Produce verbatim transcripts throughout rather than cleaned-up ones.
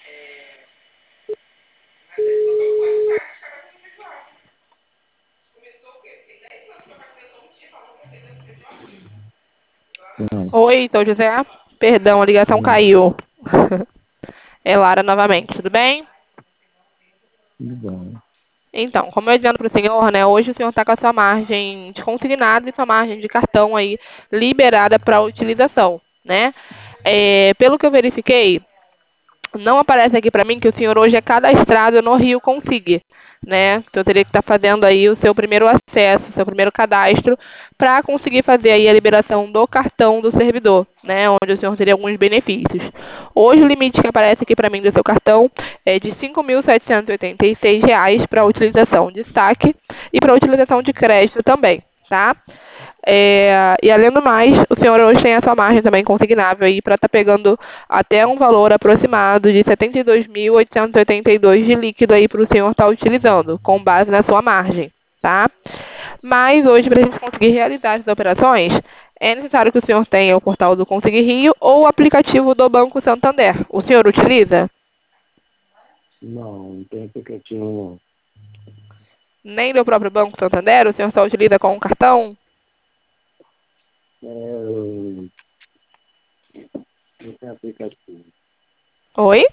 Não, Oi, então, José. Perdão, a ligação não, caiu. É Lara novamente, tudo bem? tudo bom. Então, como eu dizendo para o senhor, né, hoje o senhor está com a sua margem de consignado e sua margem de cartão aí liberada para utilização, né? É, pelo que eu verifiquei, não aparece aqui para mim que o senhor hoje é cadastrado no Rio Consig, né? Então, eu teria que estar fazendo aí o seu primeiro acesso, o seu primeiro cadastro, para conseguir fazer aí a liberação do cartão do servidor, né? Onde o senhor teria alguns benefícios. Hoje, o limite que aparece aqui para mim do seu cartão é de cinco mil setecentos e oitenta e seis reais para utilização de saque e para utilização de crédito também, tá? É, e além do mais, o senhor hoje tem a sua margem também consignável aí para estar pegando até um valor aproximado de setenta e dois mil oitocentos e oitenta e dois de líquido aí para o senhor estar utilizando, com base na sua margem, tá? Mas hoje, para a gente conseguir realizar essas operações, é necessário que o senhor tenha o portal do Consig Rio ou o aplicativo do Banco Santander. O senhor utiliza? Não, não tem aplicativo Nem do próprio Banco Santander? O senhor só utiliza com o cartão? não. É, eu- não tem aplicativo. Oi?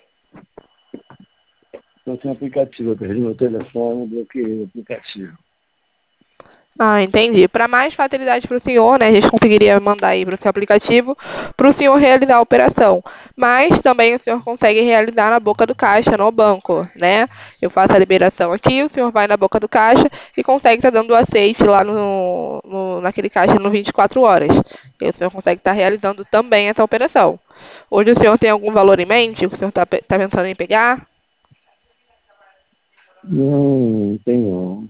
Não tem aplicativo, eu perdi meu telefone, bloqueei o aplicativo. Ah, entendi. Para mais facilidade para o senhor, né, a gente conseguiria mandar aí para o seu aplicativo para o senhor realizar a operação. Mas também o senhor consegue realizar na boca do caixa, no banco, né? Eu faço a liberação aqui, o senhor vai na boca do caixa e consegue estar dando o aceite lá no, no, naquele caixa no vinte e quatro horas. E o senhor consegue estar realizando também essa operação. Hoje o senhor tem algum valor em mente? O senhor está tá pensando em pegar? Não, não tem não.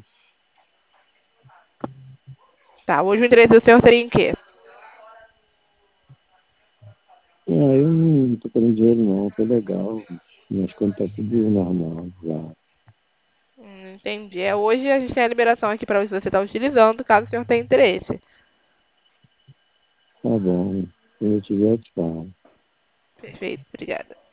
Tá, hoje o interesse do senhor seria em quê? Ah, eu não tô querendo dinheiro não, foi legal. Minhas contas tá tudo normal já. Hum, entendi. É, hoje a gente tem a liberação aqui para você estar utilizando, caso o senhor tenha interesse. Tá bom. Se eu tiver, eu te falo. Perfeito, obrigada.